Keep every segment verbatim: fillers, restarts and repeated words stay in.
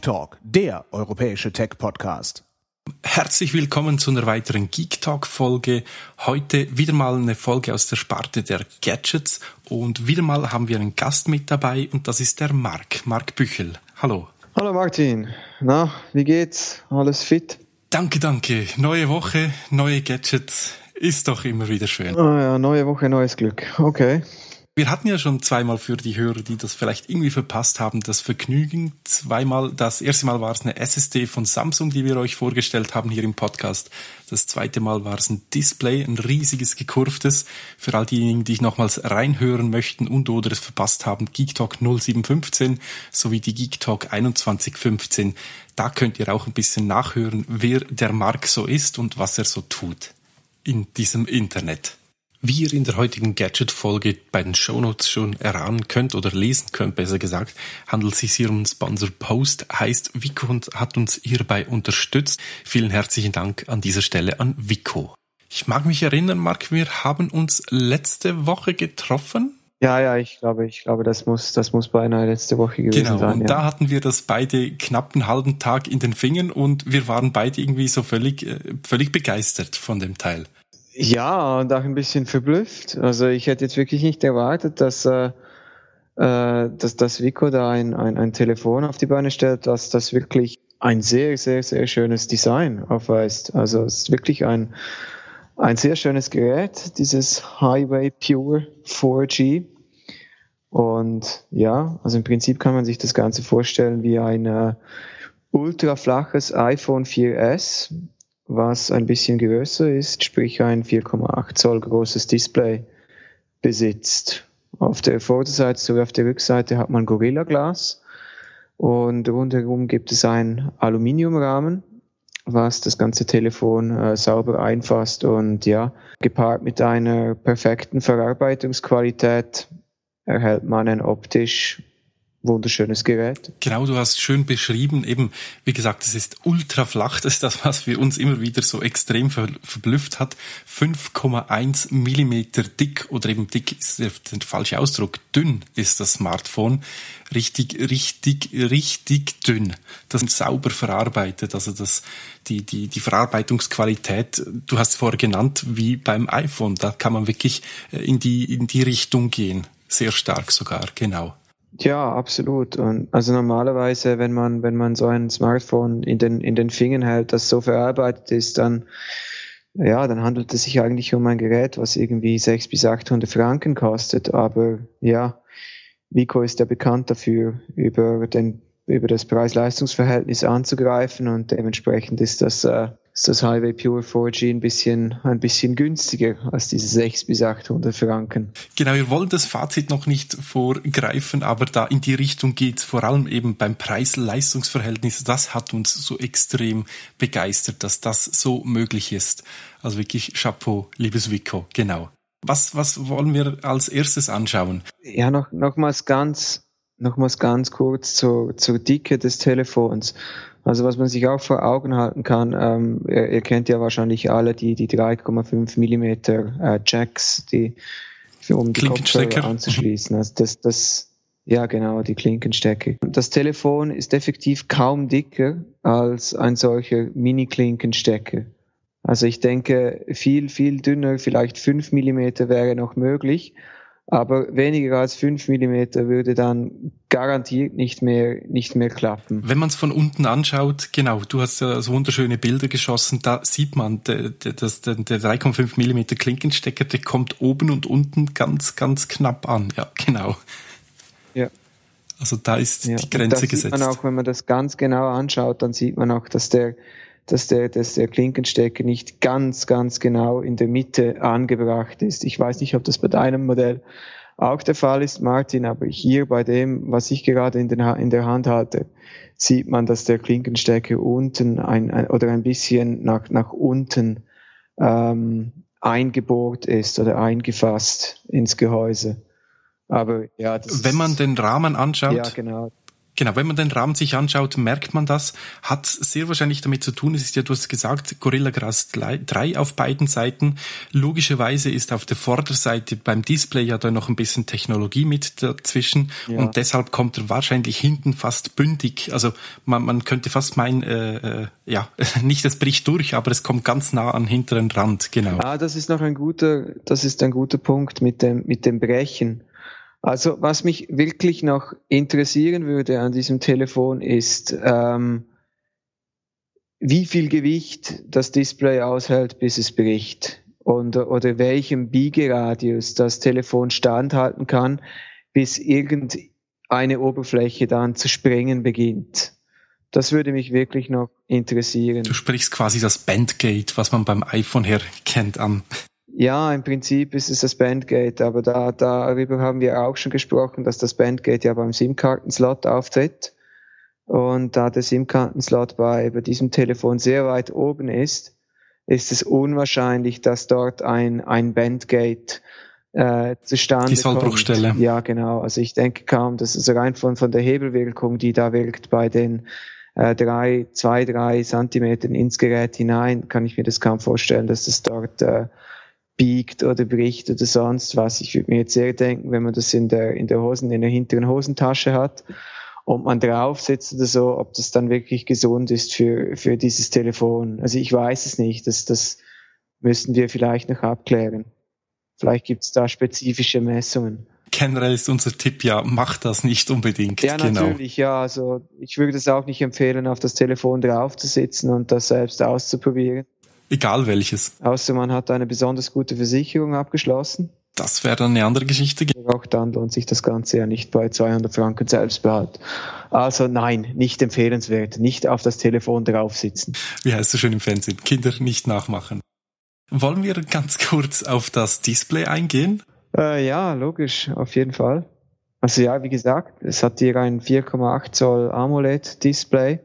Geek Talk, der europäische Tech-Podcast. Herzlich willkommen zu einer weiteren Geek Talk Folge. Heute wieder mal eine Folge aus der Sparte der Gadgets und wieder mal haben wir einen Gast mit dabei und das ist der Marc, Marc Büchel. Hallo. Hallo Martin. Na, wie geht's? Alles fit? Danke, danke. Neue Woche, neue Gadgets. Ist doch immer wieder schön. Ah ja, neue Woche, neues Glück. Okay. Wir hatten ja schon zweimal für die Hörer, die das vielleicht irgendwie verpasst haben, das Vergnügen. Zweimal, das erste Mal war es eine S S D von Samsung, die wir euch vorgestellt haben hier im Podcast. Das zweite Mal war es ein Display, ein riesiges, gekurvtes. Für all diejenigen, die nochmals reinhören möchten und oder es verpasst haben, Geek Talk null sieben fünfzehn sowie die Geek Talk einundzwanzig fünfzehn. Da könnt ihr auch ein bisschen nachhören, wer der Marc so ist und was er so tut in diesem Internet. Wie ihr in der heutigen Gadget-Folge bei den Shownotes schon erahnen könnt oder lesen könnt, besser gesagt, handelt es sich hier um einen Sponsor Post, heißt Wiko und hat uns hierbei unterstützt. Vielen herzlichen Dank an dieser Stelle an Wiko. Ich mag mich erinnern, Marc, wir haben uns letzte Woche getroffen. Ja, ja, ich glaube, ich glaube, das muss, das muss beinahe letzte Woche gewesen genau, sein. Genau, und ja. da hatten wir das beide knapp einen halben Tag in den Fingern und wir waren beide irgendwie so völlig, völlig begeistert von dem Teil. Ja, und auch ein bisschen verblüfft. Also ich hätte jetzt wirklich nicht erwartet, dass, äh, dass das Wiko da ein, ein, ein Telefon auf die Beine stellt, dass das wirklich ein sehr, sehr, sehr schönes Design aufweist. Also es ist wirklich ein, ein sehr schönes Gerät, dieses Highway Pure vier G. Und ja, also im Prinzip kann man sich das Ganze vorstellen wie ein äh, ultraflaches iPhone vier S, was ein bisschen größer ist, sprich ein vier Komma acht Zoll großes Display besitzt. Auf der Vorderseite sowie auf der Rückseite hat man Gorilla Glas und rundherum gibt es einen Aluminiumrahmen, was das ganze Telefon äh, sauber einfasst und ja, gepaart mit einer perfekten Verarbeitungsqualität erhält man ein optisch wunderschönes Gerät. Genau, du hast schön beschrieben, eben, wie gesagt, es ist ultra flach, das ist das, was wir uns immer wieder so extrem ver- verblüfft hat. fünf Komma eins Millimeter dick, oder eben dick ist der, der falsche Ausdruck, dünn ist das Smartphone. Richtig, richtig, richtig dünn. Das ist sauber verarbeitet, also das, die, die, die Verarbeitungsqualität, du hast es vorher genannt, wie beim iPhone, da kann man wirklich in die, in die Richtung gehen. Sehr stark sogar, genau. Ja, absolut. Und also normalerweise, wenn man, wenn man so ein Smartphone in den, in den Fingern hält, das so verarbeitet ist, dann, ja, dann handelt es sich eigentlich um ein Gerät, was irgendwie sechshundert bis achthundert Franken kostet. Aber ja, Wiko ist ja bekannt dafür, über den, über das Preis-Leistungs-Verhältnis anzugreifen und dementsprechend ist das, äh, ist das Highway Pure vier G ein bisschen, ein bisschen günstiger als diese sechshundert bis achthundert Franken. Genau, wir wollen das Fazit noch nicht vorgreifen, aber da in die Richtung geht's, vor allem eben beim Preis-Leistungs-Verhältnis. Das hat uns so extrem begeistert, dass das so möglich ist. Also wirklich Chapeau, liebes Wiko, genau. Was, was wollen wir als erstes anschauen? Ja, noch, nochmals ganz, nochmals ganz kurz zur, zur Dicke des Telefons. Also was man sich auch vor Augen halten kann, ähm, ihr, ihr kennt ja wahrscheinlich alle die, die drei Komma fünf Millimeter äh, Jacks, die, für, um die Kopfhörer anzuschließen. Also das, das, ja genau, die Klinkenstecker. Das Telefon ist effektiv kaum dicker als ein solcher Mini-Klinkenstecker. Also ich denke, viel, viel dünner, vielleicht fünf Millimeter wäre noch möglich. Aber weniger als fünf Millimeter würde dann garantiert nicht mehr, nicht mehr klappen. Wenn man es von unten anschaut, genau, du hast ja so wunderschöne Bilder geschossen, da sieht man, der, der, der, der drei Komma fünf Millimeter Klinkenstecker, der kommt oben und unten ganz, ganz knapp an. Ja, genau. Ja. Also da ist ja. die Grenze das gesetzt. Sieht man auch, wenn man das ganz genau anschaut, dann sieht man auch, dass der, dass der, dass der Klinkenstecker nicht ganz, ganz genau in der Mitte angebracht ist. Ich weiß nicht, ob das bei deinem Modell auch der Fall ist, Martin, aber hier bei dem, was ich gerade in, den, in der Hand halte, sieht man, dass der Klinkenstecker unten ein, ein oder ein bisschen nach, nach unten ähm, eingebohrt ist oder eingefasst ins Gehäuse. Aber ja, das wenn man den Rahmen anschaut, ja, genau. Genau, wenn man den Rahmen sich anschaut, merkt man das, hat sehr wahrscheinlich damit zu tun, es ist ja, du hast gesagt, Gorilla Glass drei auf beiden Seiten. Logischerweise ist auf der Vorderseite beim Display ja da noch ein bisschen Technologie mit dazwischen ja. Und deshalb kommt er wahrscheinlich hinten fast bündig. Also man, man könnte fast meinen, äh, äh, ja, nicht es bricht durch, aber es kommt ganz nah an hinteren Rand, genau. Ah, das ist noch ein guter, das ist ein guter Punkt mit dem, mit dem Brechen. Also was mich wirklich noch interessieren würde an diesem Telefon ist, ähm, wie viel Gewicht das Display aushält, bis es bricht. Und, oder welchem Biegeradius das Telefon standhalten kann, bis irgendeine Oberfläche dann zu sprengen beginnt. Das würde mich wirklich noch interessieren. Du sprichst quasi das Bandgate, was man beim iPhone her kennt, an. Ja, im Prinzip ist es das Bandgate, aber da, darüber haben wir auch schon gesprochen, dass das Bandgate ja beim SIM-Kartenslot auftritt. Und da der SIM-Kartenslot bei, bei diesem Telefon sehr weit oben ist, ist es unwahrscheinlich, dass dort ein, ein Bandgate äh, zustande Die Sollbruchstelle. kommt. Ja, genau. Also ich denke kaum, dass es rein von, von der Hebelwirkung, die da wirkt bei den äh, drei, zwei, drei Zentimetern ins Gerät hinein, kann ich mir das kaum vorstellen, dass das dort äh, biegt oder bricht oder sonst was. Ich würde mir jetzt eher denken, wenn man das in der, in der Hosen, in der hinteren Hosentasche hat und man drauf sitzt oder so, ob das dann wirklich gesund ist für, für dieses Telefon. Also ich weiß es nicht. Das, das müssten wir vielleicht noch abklären. Vielleicht gibt es da spezifische Messungen. Generell ist unser Tipp ja, macht das nicht unbedingt. Ja, genau. Natürlich, ja. Also ich würde es auch nicht empfehlen, auf das Telefon drauf zu sitzen und das selbst auszuprobieren. Egal welches. Außer man hat eine besonders gute Versicherung abgeschlossen. Das wäre dann eine andere Geschichte. Auch dann lohnt sich das Ganze ja nicht bei zweihundert Franken Selbstbehalt. Also nein, nicht empfehlenswert. Nicht auf das Telefon drauf sitzen. Wie heißt es schön im Fernsehen? Kinder nicht nachmachen. Wollen wir ganz kurz auf das Display eingehen? Äh, ja, logisch, auf jeden Fall. Also ja, wie gesagt, es hat hier ein vier Komma acht Zoll AMOLED-Display,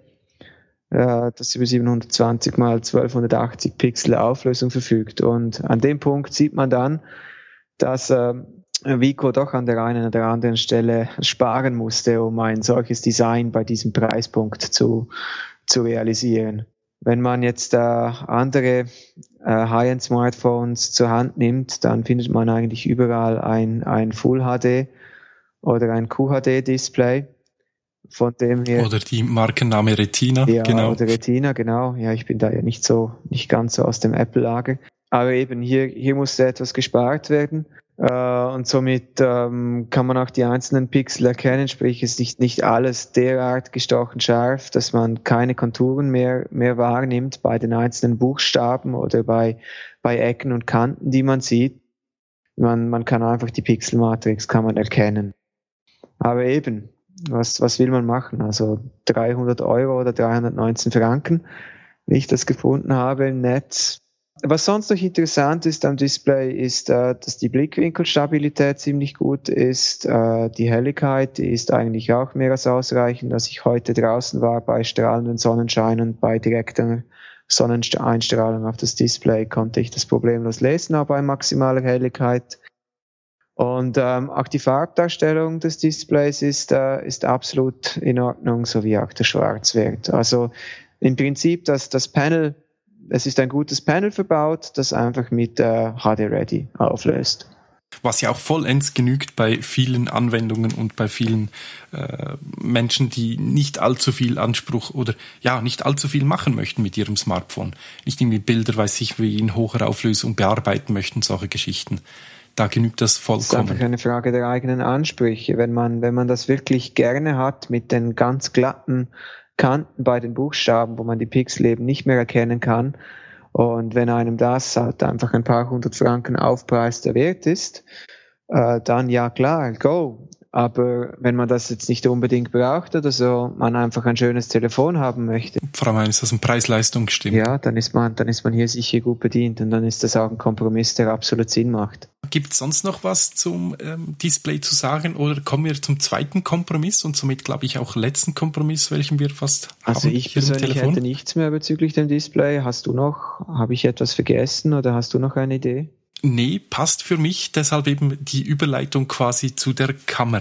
das über siebenhundertzwanzig mal zwölfhundertachtzig Pixel Auflösung verfügt. Und an dem Punkt sieht man dann, dass äh, Vico doch an der einen oder anderen Stelle sparen musste, um ein solches Design bei diesem Preispunkt zu, zu realisieren. Wenn man jetzt äh, andere äh, High-End-Smartphones zur Hand nimmt, dann findet man eigentlich überall ein, ein Full-H D oder ein Q H D-Display. Von dem her. Oder die Markenname Retina, ja, genau. Oder Retina, genau. Ja, ich bin da ja nicht so, nicht ganz so aus dem Apple-Lager. Aber eben hier, hier musste etwas gespart werden. Äh, und somit ähm, kann man auch die einzelnen Pixel erkennen, sprich, es ist nicht, nicht alles derart gestochen scharf, dass man keine Konturen mehr, mehr wahrnimmt bei den einzelnen Buchstaben oder bei, bei Ecken und Kanten, die man sieht. Man, man kann einfach die Pixelmatrix kann man erkennen. Aber eben, Was, was will man machen? Also dreihundert Euro oder dreihundertneunzehn Franken, wie ich das gefunden habe im Netz. Was sonst noch interessant ist am Display, ist, äh, dass die Blickwinkelstabilität ziemlich gut ist. Äh, die Helligkeit, die ist eigentlich auch mehr als ausreichend. Als ich heute draußen war bei strahlenden Sonnenschein und bei direkter Sonneneinstrahlung auf das Display, konnte ich das problemlos lesen, aber bei maximaler Helligkeit. Und ähm, auch die Farbdarstellung des Displays ist, äh, ist absolut in Ordnung, sowie auch der Schwarzwert. Also im Prinzip, das, das Panel, es ist ein gutes Panel verbaut, das einfach mit äh, H D-Ready auflöst. Was ja auch vollends genügt bei vielen Anwendungen und bei vielen äh, Menschen, die nicht allzu viel Anspruch oder ja nicht allzu viel machen möchten mit ihrem Smartphone. Nicht irgendwie Bilder, weiß ich, wie in hoher Auflösung bearbeiten möchten, solche Geschichten. Da genügt das vollkommen. Das ist einfach eine Frage der eigenen Ansprüche. Wenn man, wenn man das wirklich gerne hat mit den ganz glatten Kanten bei den Buchstaben, wo man die Pixel eben nicht mehr erkennen kann, und wenn einem das halt einfach ein paar hundert Franken Aufpreis der Wert ist, äh, dann ja klar, go. Aber wenn man das jetzt nicht unbedingt braucht oder so, man einfach ein schönes Telefon haben möchte. Vor allem ist das ein Preis-Leistung stimmt. Ja, dann ist man, dann ist man hier sicher gut bedient und dann ist das auch ein Kompromiss, der absolut Sinn macht. Gibt es sonst noch was zum ähm, Display zu sagen oder kommen wir zum zweiten Kompromiss und somit glaube ich auch letzten Kompromiss, welchen wir fast haben? Also ich persönlich hätte nichts mehr bezüglich dem Display. Hast du noch, habe ich etwas vergessen oder hast du noch eine Idee? Nee, passt für mich, deshalb eben die Überleitung quasi zu der Kamera.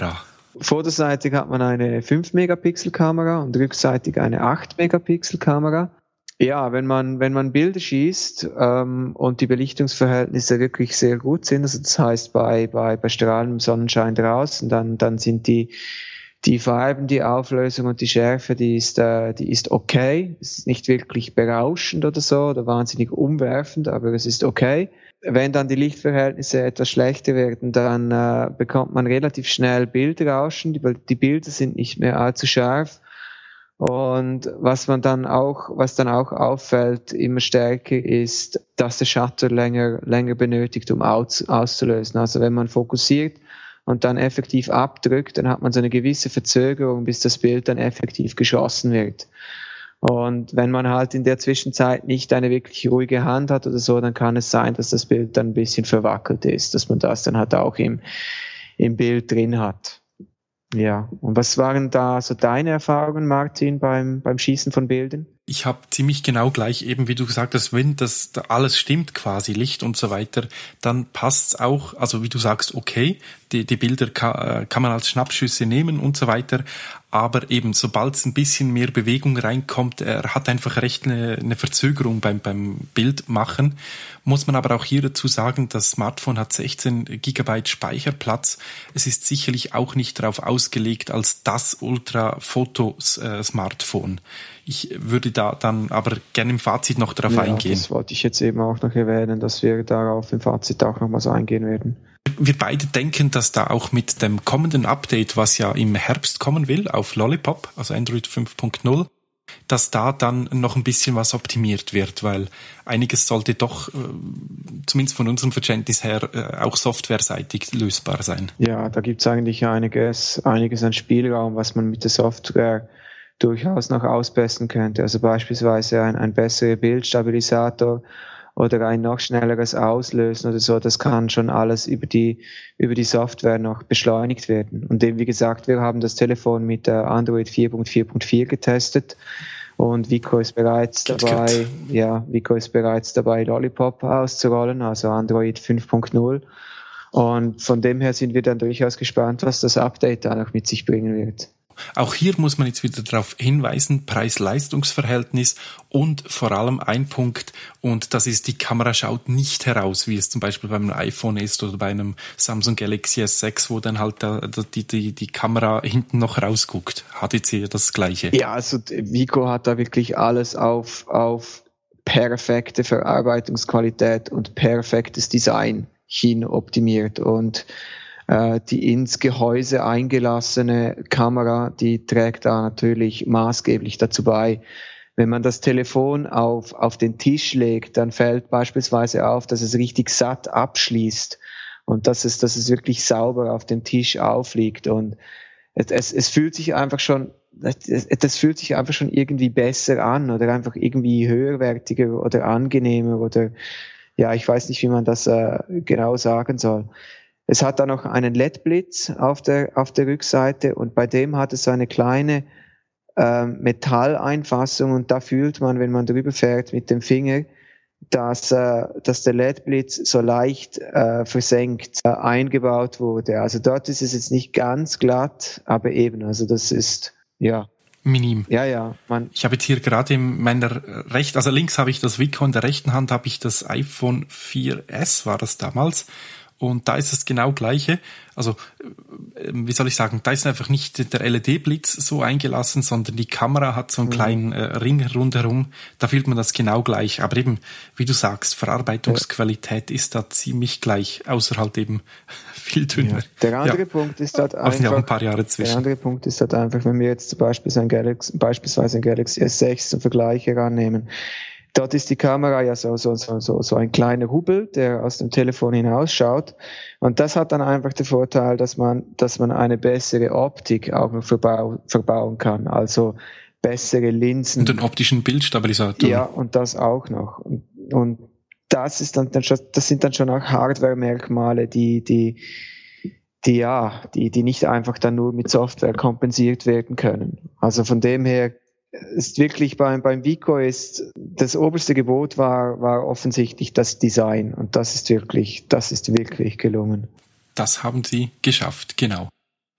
Vorderseitig hat man eine fünf Megapixel Kamera und rückseitig eine acht Megapixel Kamera. Ja, wenn man, wenn man Bilder schießt ähm, und die Belichtungsverhältnisse wirklich sehr gut sind, also das heißt bei, bei, bei strahlendem Sonnenschein draußen, dann, dann sind die, die Farben, die Auflösung und die Schärfe, die ist, äh, die ist okay. Es ist nicht wirklich berauschend oder so oder wahnsinnig umwerfend, aber es ist okay. Wenn dann die Lichtverhältnisse etwas schlechter werden, dann äh, bekommt man relativ schnell Bildrauschen. Die, die Bilder sind nicht mehr allzu scharf. Und was man dann auch, was dann auch auffällt, immer stärker ist, dass der Shutter länger, länger benötigt, um aus, auszulösen. Also wenn man fokussiert und dann effektiv abdrückt, dann hat man so eine gewisse Verzögerung, bis das Bild dann effektiv geschossen wird. Und wenn man halt in der Zwischenzeit nicht eine wirklich ruhige Hand hat oder so, dann kann es sein, dass das Bild dann ein bisschen verwackelt ist, dass man das dann halt auch im, im Bild drin hat. Ja, und was waren da so deine Erfahrungen, Martin, beim, beim Schießen von Bildern? Ich habe ziemlich genau gleich, eben wie du gesagt hast, wenn das da alles stimmt quasi, Licht und so weiter, dann passt's auch, also wie du sagst, okay, die, die Bilder kann, kann man als Schnappschüsse nehmen und so weiter, aber eben, sobald es ein bisschen mehr Bewegung reinkommt, er hat einfach recht eine, eine Verzögerung beim, beim Bildmachen. Muss man aber auch hier dazu sagen, das Smartphone hat sechzehn Gigabyte Speicherplatz. Es ist sicherlich auch nicht darauf ausgelegt als das Ultra-Foto-Smartphone. Ich würde da dann aber gerne im Fazit noch darauf ja, eingehen. Das wollte ich jetzt eben auch noch erwähnen, dass wir darauf im Fazit auch nochmals eingehen werden. Wir beide denken, dass da auch mit dem kommenden Update, was ja im Herbst kommen will, auf Lollipop, also Android fünf Punkt null, dass da dann noch ein bisschen was optimiert wird, weil einiges sollte doch, äh, zumindest von unserem Verständnis her, äh, auch softwareseitig lösbar sein. Ja, da gibt es eigentlich einiges, einiges an Spielraum, was man mit der Software durchaus noch ausbessern könnte. Also beispielsweise ein, ein besserer Bildstabilisator oder ein noch schnelleres Auslösen oder so, das kann schon alles über die, über die Software noch beschleunigt werden. Und eben, wie gesagt, wir haben das Telefon mit Android vier Punkt vier Punkt vier getestet und Vico ist bereits dabei, ja, Vico ist bereits dabei, Lollipop auszurollen, also Android fünf Punkt null. Und von dem her sind wir dann durchaus gespannt, was das Update da noch mit sich bringen wird. Auch hier muss man jetzt wieder darauf hinweisen, Preis-Leistungs-Verhältnis und vor allem ein Punkt, und das ist, die Kamera schaut nicht heraus, wie es zum Beispiel beim iPhone ist oder bei einem Samsung Galaxy S sechs, wo dann halt da, die, die, die Kamera hinten noch rausguckt. H T C das Gleiche. Ja, also Vico hat da wirklich alles auf, auf perfekte Verarbeitungsqualität und perfektes Design hin optimiert und die ins Gehäuse eingelassene Kamera, die trägt da natürlich maßgeblich dazu bei. Wenn man das Telefon auf, auf den Tisch legt, dann fällt beispielsweise auf, dass es richtig satt abschließt und dass es, dass es wirklich sauber auf dem Tisch aufliegt. Und es, es fühlt sich einfach schon, das fühlt sich einfach schon irgendwie besser an oder einfach irgendwie höherwertiger oder angenehmer oder ja, ich weiß nicht, wie man das äh, genau sagen soll. Es hat da noch einen L E D-Blitz auf der, auf der Rückseite und bei dem hat es so eine kleine äh, Metalleinfassung und da fühlt man, wenn man drüber fährt mit dem Finger, dass, äh, dass der L E D-Blitz so leicht äh, versenkt äh, eingebaut wurde. Also dort ist es jetzt nicht ganz glatt, aber eben, also das ist, ja. Minim. Ja, ja. Man ich habe jetzt hier gerade in meiner rechten, also links habe ich das Vico, in der rechten Hand habe ich das iPhone vier S, war das damals. Und da ist es genau gleiche. Also, wie soll ich sagen, da ist einfach nicht der L E D-Blitz so eingelassen, sondern die Kamera hat so einen mhm. kleinen äh, Ring rundherum. Da fühlt man das genau gleich. Aber eben, wie du sagst, Verarbeitungsqualität ja. ist da ziemlich gleich, außer halt eben viel dünner. Ja. Der andere ja. Punkt ist halt einfach, sind ja auch ein paar Jahre zwischen. Der andere Punkt ist halt einfach, wenn wir jetzt zum Beispiel ein Galaxy, beispielsweise ein Galaxy S sechs zum Vergleich herannehmen, dort ist die Kamera ja so, so, so, so, so ein kleiner Hubbel, der aus dem Telefon hinausschaut. Und das hat dann einfach den Vorteil, dass man, dass man eine bessere Optik auch noch verbau, verbauen kann. Also bessere Linsen. Und einen optischen Bildstabilisator. Ja, und das auch noch. Und, und das ist dann, dann schon, das sind dann schon auch Hardware-Merkmale, die, die, die, ja, die, die nicht einfach dann nur mit Software kompensiert werden können. Also von dem her, ist wirklich beim, beim Vico ist, das oberste Gebot war, war offensichtlich das Design. Und das ist wirklich, das ist wirklich gelungen. Das haben sie geschafft, genau.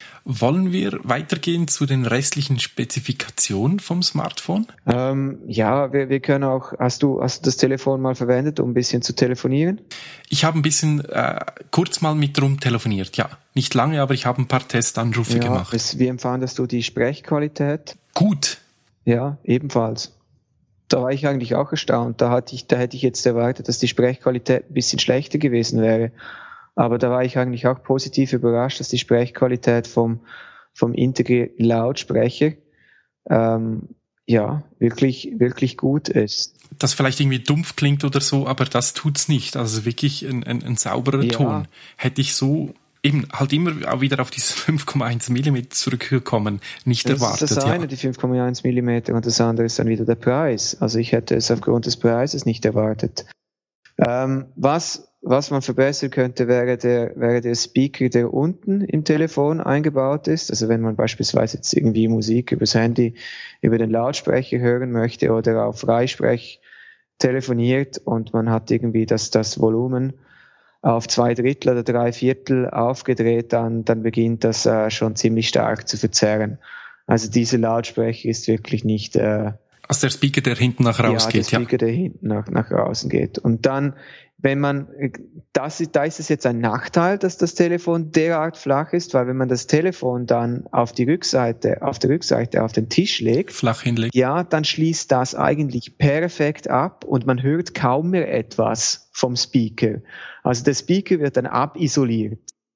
Wollen wir weitergehen zu den restlichen Spezifikationen vom Smartphone? Ähm, ja, wir, wir können auch, hast du, hast du das Telefon mal verwendet, um ein bisschen zu telefonieren? Ich habe ein bisschen äh, kurz mal mit rum telefoniert, ja. Nicht lange, aber ich habe ein paar Testanrufe ja, gemacht. Es, wie empfandest du die Sprechqualität? Gut. Ja, ebenfalls. Da war ich eigentlich auch erstaunt. Da hatte ich, da hätte ich jetzt erwartet, dass die Sprechqualität ein bisschen schlechter gewesen wäre. Aber da war ich eigentlich auch positiv überrascht, dass die Sprechqualität vom, vom integrierten Lautsprecher ähm, ja wirklich, wirklich gut ist. Das vielleicht irgendwie dumpf klingt oder so, aber das tut's nicht. Also wirklich ein, ein, ein sauberer Ja. Ton. Hätte ich so eben halt immer auch wieder auf diese fünf Komma eins Millimeter zurückgekommen, nicht Das erwartet. ist das eine, ja. die fünf Komma eins Millimeter, und das andere ist dann wieder der Preis. Also ich hätte es aufgrund des Preises nicht erwartet. Ähm, was Was man verbessern könnte, wäre der, wäre der Speaker, der unten im Telefon eingebaut ist. Also wenn man beispielsweise jetzt irgendwie Musik übers Handy, über den Lautsprecher hören möchte oder auf Freisprech telefoniert und man hat irgendwie das, das Volumen auf zwei Drittel oder drei Viertel aufgedreht, dann, dann beginnt das äh, schon ziemlich stark zu verzerren. Also dieser Lautsprecher ist wirklich nicht... Äh, Also der Speaker, der hinten nach raus ja, geht, der Speaker, ja. der hinten nach, nach außen geht. Und dann, wenn man, das ist, da ist es jetzt ein Nachteil, dass das Telefon derart flach ist, weil wenn man das Telefon dann auf die Rückseite, auf der Rückseite auf den Tisch legt, flach hinlegt, ja, dann schließt das eigentlich perfekt ab und man hört kaum mehr etwas vom Speaker. Also der Speaker wird dann abisoliert.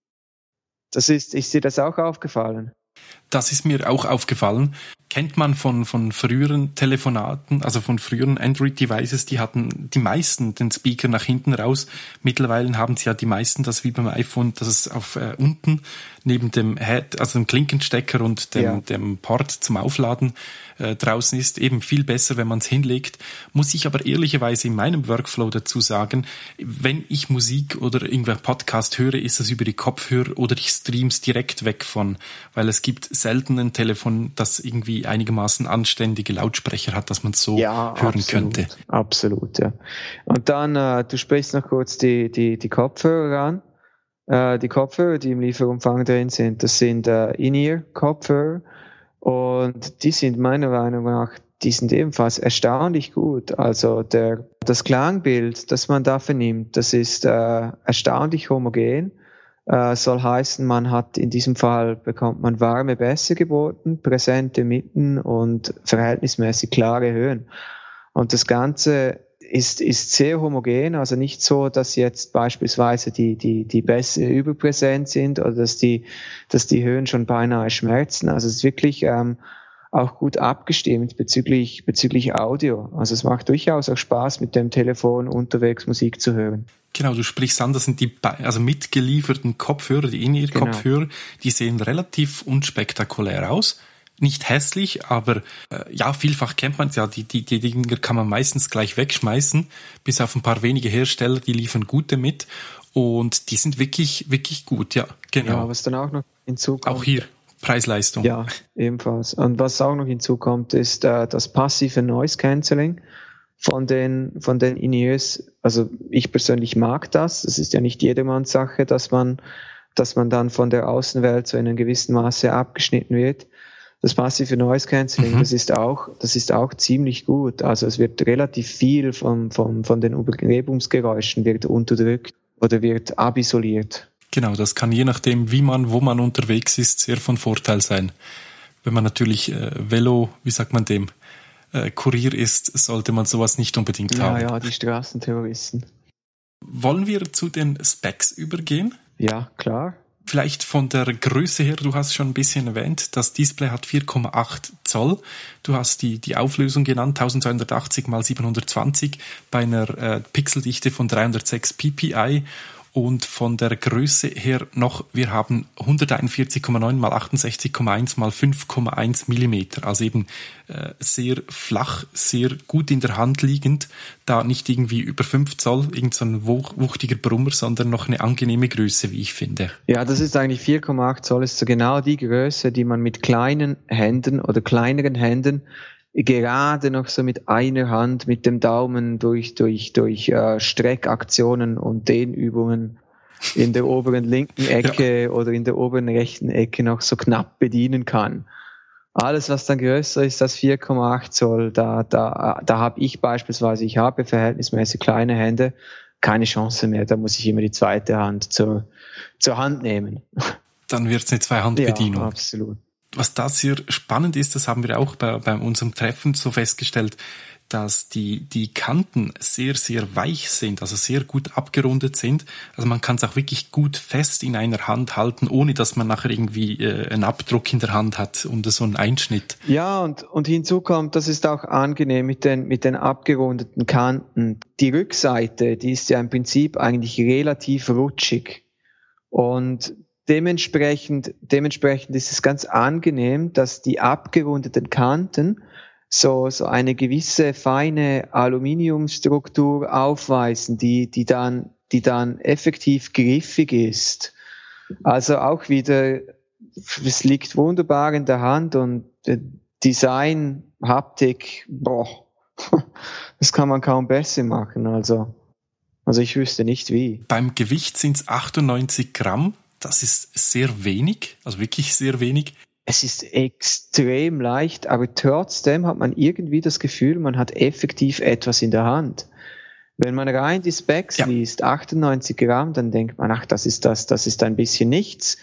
Das ist, ist dir das auch aufgefallen? Das ist mir auch aufgefallen. Kennt man von, von früheren Telefonaten, also von früheren Android-Devices, die hatten die meisten den Speaker nach hinten raus. Mittlerweile haben sie ja die meisten das wie beim iPhone, dass es auf äh, unten neben dem Head, also dem Klinkenstecker und dem, ja. dem Port zum Aufladen äh, draußen ist. Eben viel besser, wenn man es hinlegt. Muss ich aber ehrlicherweise in meinem Workflow dazu sagen, wenn ich Musik oder irgendwer Podcast höre, ist das über die Kopfhörer oder ich stream's direkt weg von, weil es gibt selten ein Telefon, das irgendwie einigermaßen anständige Lautsprecher hat, dass man es so ja, hören absolut, könnte. Absolut, ja. Und dann, äh, du sprichst noch kurz die, die, die Kopfhörer an. Äh, die Kopfhörer, die im Lieferumfang drin sind, das sind äh, In-Ear-Kopfhörer und die sind meiner Meinung nach, die sind ebenfalls erstaunlich gut. Also der, das Klangbild, das man da vernimmt, das ist äh, erstaunlich homogen. Äh, soll heißen, man hat in diesem Fall, bekommt man warme Bässe geboten, präsente Mitten und verhältnismäßig klare Höhen. Und das Ganze ist, ist sehr homogen, also nicht so, dass jetzt beispielsweise die, die, die Bässe überpräsent sind oder dass die, dass die Höhen schon beinahe schmerzen. Also es ist wirklich ähm, auch gut abgestimmt bezüglich, bezüglich Audio. Also es macht durchaus auch Spaß, mit dem Telefon unterwegs Musik zu hören. Genau, du sprichst an, das sind die also mitgelieferten Kopfhörer, die In-Ear-Kopfhörer, genau. Die sehen relativ unspektakulär aus. Nicht hässlich, aber äh, ja, vielfach kennt man es ja, die, die, die Dinger kann man meistens gleich wegschmeißen, bis auf ein paar wenige Hersteller, die liefern gute mit und die sind wirklich, wirklich gut, ja, genau. Ja, was dann auch noch hinzukommt. Auch hier, Preis-Leistung. Ja, ebenfalls. Und was auch noch hinzukommt, ist äh, das passive Noise Cancelling von den, von den In-Ears. Also ich persönlich mag das. Es ist ja nicht jedermanns Sache, dass man, dass man dann von der Außenwelt so in einem gewissen Maße abgeschnitten wird. Das passive Noise Cancelling, mhm. das ist auch, das ist auch ziemlich gut. Also es wird relativ viel von, von, von den Umgebungsgeräuschen wird unterdrückt oder wird abisoliert. Genau, das kann je nachdem, wie man, wo man unterwegs ist, sehr von Vorteil sein. Wenn man natürlich äh, Velo, wie sagt man dem, äh, Kurier ist, sollte man sowas nicht unbedingt ja, haben. Ja, ja, die Straßenterroristen. Wollen wir zu den Specs übergehen? Ja, klar. Vielleicht von der Größe her, du hast schon ein bisschen erwähnt, das Display hat vier Komma acht Zoll. Du hast die, die Auflösung genannt, zwölfhundertachtzig mal siebenhundertzwanzig bei einer äh, Pixeldichte von dreihundertsechs p p i. Und von der Größe her noch, wir haben hunderteinundvierzig Komma neun mal achtundsechzig Komma eins mal fünf Komma eins Millimeter. Also eben äh, sehr flach, sehr gut in der Hand liegend. Da nicht irgendwie über fünf Zoll, irgend so ein wuchtiger Brummer, sondern noch eine angenehme Größe, wie ich finde. Ja, das ist eigentlich vier Komma acht Zoll, ist so genau die Größe, die man mit kleinen Händen oder kleineren Händen gerade noch so mit einer Hand, mit dem Daumen durch durch durch äh, Streckaktionen und Dehnübungen in der oberen linken Ecke ja. oder in der oberen rechten Ecke noch so knapp bedienen kann. Alles, was dann größer ist als vier Komma acht Zoll, da, da, da habe ich beispielsweise, ich habe verhältnismäßig kleine Hände, keine Chance mehr. Da muss ich immer die zweite Hand zur, zur Hand nehmen. Dann wird es eine Zwei-Hand-Bedienung. Ja, absolut. Was da sehr spannend ist, das haben wir auch bei, bei unserem Treffen so festgestellt, dass die, die Kanten sehr, sehr weich sind, also sehr gut abgerundet sind. Also man kann es auch wirklich gut fest in einer Hand halten, ohne dass man nachher irgendwie äh, einen Abdruck in der Hand hat und so einen Einschnitt. Ja, und, und hinzu kommt, das ist auch angenehm mit den, mit den abgerundeten Kanten. Die Rückseite, die ist ja im Prinzip eigentlich relativ rutschig. Und dementsprechend, dementsprechend ist es ganz angenehm, dass die abgerundeten Kanten so, so eine gewisse feine Aluminiumstruktur aufweisen, die, die dann, die dann effektiv griffig ist. Also auch wieder, es liegt wunderbar in der Hand und Design, Haptik, boah, das kann man kaum besser machen, also, also ich wüsste nicht wie. Beim Gewicht sind es achtundneunzig Gramm, das ist sehr wenig, also wirklich sehr wenig. Es ist extrem leicht, aber trotzdem hat man irgendwie das Gefühl, man hat effektiv etwas in der Hand. Wenn man rein die Specs ja. liest, achtundneunzig Gramm, dann denkt man, ach, das ist das, das ist ein bisschen nichts.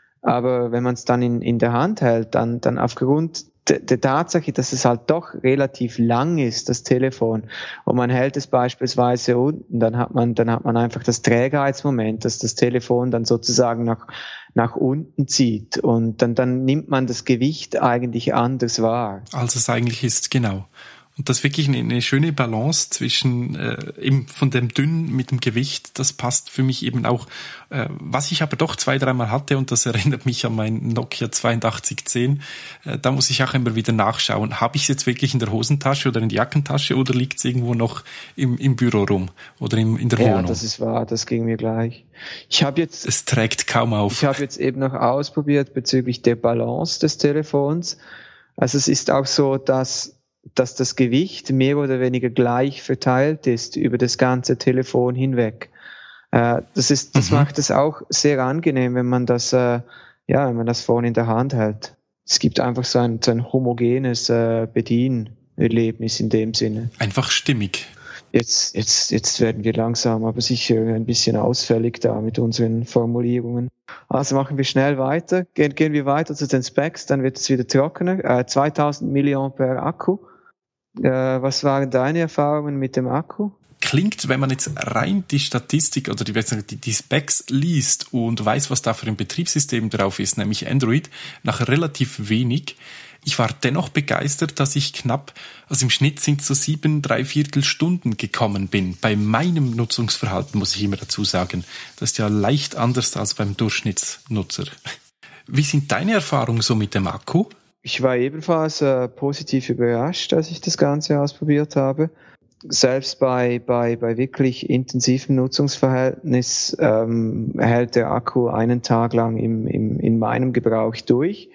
Aber wenn man es dann in, in der Hand hält, dann, dann aufgrund de, der Tatsache, dass es halt doch relativ lang ist, das Telefon, und man hält es beispielsweise unten, dann hat man, dann hat man einfach das Trägheitsmoment, dass das Telefon dann sozusagen nach, nach unten zieht, und dann, dann nimmt man das Gewicht eigentlich anders wahr. Als es eigentlich ist, genau. Und das ist wirklich eine, eine schöne Balance zwischen äh, eben von dem Dünn mit dem Gewicht. Das passt für mich eben auch. Äh, was ich aber doch zwei, dreimal hatte, und das erinnert mich an mein Nokia zweiundachtzig zehn, äh, da muss ich auch immer wieder nachschauen. Habe ich es jetzt wirklich in der Hosentasche oder in der Jackentasche oder liegt es irgendwo noch im, im Büro rum oder im, in der ja, Wohnung? Ja, das ist wahr, das ging mir gleich. Ich habe jetzt, es trägt kaum auf. Ich habe jetzt eben noch ausprobiert bezüglich der Balance des Telefons. Also es ist auch so, dass dass das Gewicht mehr oder weniger gleich verteilt ist über das ganze Telefon hinweg. Äh, das ist, das mhm. macht es auch sehr angenehm, wenn man das, äh, ja, wenn man das Phone in der Hand hält. Es gibt einfach so ein, so ein homogenes äh, Bedienerlebnis in dem Sinne. Einfach stimmig. Jetzt, jetzt, jetzt werden wir langsam, aber sicher ein bisschen ausfällig da mit unseren Formulierungen. Also machen wir schnell weiter. Gehen, gehen wir weiter zu den Specs, dann wird es wieder trockener. Äh, zweitausend Milliampere Akku. Äh, was waren deine Erfahrungen mit dem Akku? Klingt, wenn man jetzt rein die Statistik oder die, die, die Specs liest und weiß, was da für ein Betriebssystem drauf ist, nämlich Android, nach relativ wenig. Ich war dennoch begeistert, dass ich knapp, also im Schnitt sind so sieben, dreiviertel Stunden gekommen bin. Bei meinem Nutzungsverhalten muss ich immer dazu sagen. Das ist ja leicht anders als beim Durchschnittsnutzer. Wie sind deine Erfahrungen so mit dem Akku? Ich war ebenfalls äh, positiv überrascht, als ich das Ganze ausprobiert habe. Selbst bei, bei, bei wirklich intensivem Nutzungsverhältnis ähm, hält der Akku einen Tag lang im, im, in meinem Gebrauch durch.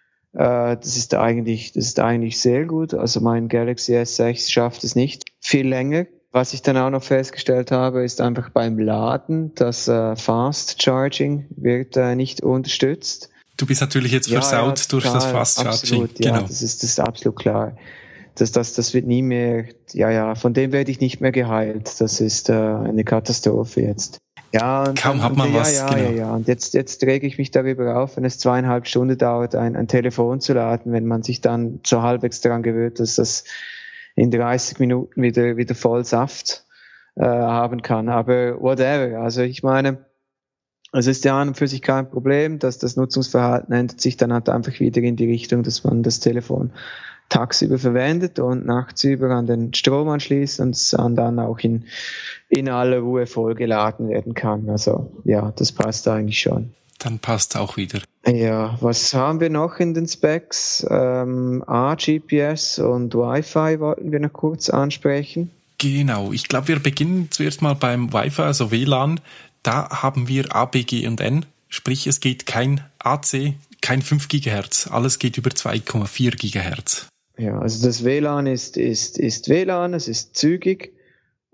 Äh, das ist eigentlich, das ist eigentlich sehr gut. Also mein Galaxy S sechs schafft es nicht viel länger. Was ich dann auch noch festgestellt habe, ist einfach beim Laden, dass äh, Fast Charging wird äh, nicht unterstützt. Du bist natürlich jetzt versaut ja, ja, durch das Fast Charging. Absolut, ja, genau. das ist, das ist absolut klar. Das, das, das wird nie mehr, ja, ja, von dem werde ich nicht mehr geheilt. Das ist äh, eine Katastrophe jetzt. Ja, und, Kaum hat man und, was, ja, ja, genau. Ja, ja. Und jetzt, jetzt rege ich mich darüber auf, wenn es zweieinhalb Stunden dauert, ein, ein Telefon zu laden, wenn man sich dann so halbwegs daran gewöhnt, dass das in dreißig Minuten wieder, wieder voll Saft äh, haben kann. Aber whatever. Also ich meine, es ist ja an und für sich kein Problem, dass das Nutzungsverhalten ändert sich dann halt einfach wieder in die Richtung, dass man das Telefon tagsüber verwendet und nachtsüber an den Strom anschließt und es dann auch in, in aller Ruhe vollgeladen werden kann. Also ja, das passt eigentlich schon. Dann passt auch wieder. Ja, was haben wir noch in den Specs? Ähm, A, G P S und Wi-Fi wollten wir noch kurz ansprechen. Genau, ich glaube, wir beginnen zuerst mal beim Wi-Fi, also W L A N. Da haben wir A, B, G und N, sprich es geht kein A C, kein fünf Gigahertz, alles geht über zwei Komma vier Gigahertz. Ja, also das W L A N ist, ist, ist W L A N, es ist zügig,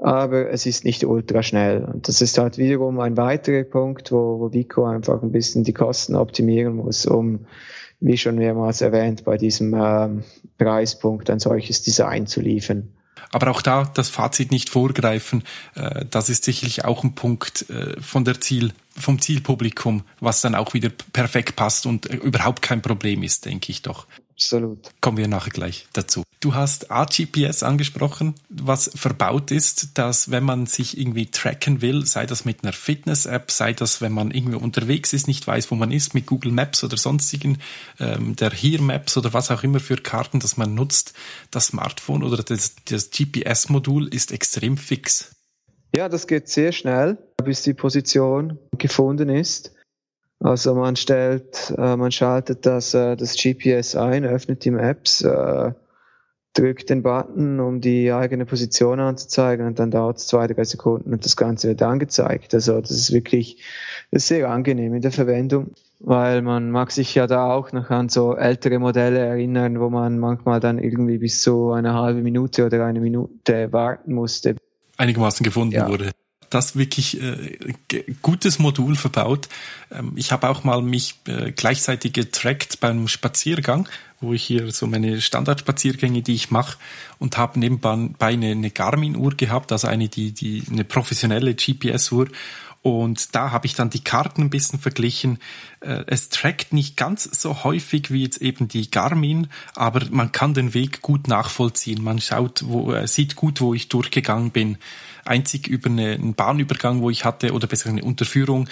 aber es ist nicht ultra schnell. Und das ist halt wiederum ein weiterer Punkt, wo, wo Vico einfach ein bisschen die Kosten optimieren muss, um, wie schon mehrmals erwähnt, bei diesem ähm, Preispunkt ein solches Design zu liefern. Aber auch da das Fazit nicht vorgreifen, äh, das ist sicherlich auch ein Punkt äh, von der Ziel, vom Zielpublikum, was dann auch wieder perfekt passt und äh, überhaupt kein Problem ist, denke ich doch. Absolut. Kommen wir nachher gleich dazu. Du hast A G P S angesprochen, was verbaut ist, dass wenn man sich irgendwie tracken will, sei das mit einer Fitness-App, sei das, wenn man irgendwie unterwegs ist, nicht weiß, wo man ist, mit Google Maps oder sonstigen, ähm, der Here Maps oder was auch immer für Karten, das man nutzt, das Smartphone oder das, das G P S-Modul ist extrem fix. Ja, das geht sehr schnell, bis die Position gefunden ist. Also man stellt, äh, man schaltet das, äh, das G P S ein, öffnet die Maps, äh, drückt den Button, um die eigene Position anzuzeigen, und dann dauert es zwei, drei Sekunden und das Ganze wird angezeigt. Also das ist wirklich, das ist sehr angenehm in der Verwendung, weil man mag sich ja da auch noch an so ältere Modelle erinnern, wo man manchmal dann irgendwie bis zu eine halbe Minute oder eine Minute warten musste. Einigermaßen gefunden Ja. wurde. Das wirklich äh, g- gutes Modul verbaut. Ähm, ich habe auch mal mich äh, gleichzeitig getrackt beim Spaziergang, wo ich hier so meine Standardspaziergänge, die ich mache, und habe nebenbei eine, eine Garmin-Uhr gehabt, also eine die die eine professionelle G P S-Uhr. Und da habe ich dann die Karten ein bisschen verglichen. Es trackt nicht ganz so häufig wie jetzt eben die Garmin, aber man kann den Weg gut nachvollziehen. Man schaut, wo, sieht gut, wo ich durchgegangen bin. Einzig über eine, einen Bahnübergang, wo ich hatte, oder besser eine Unterführung,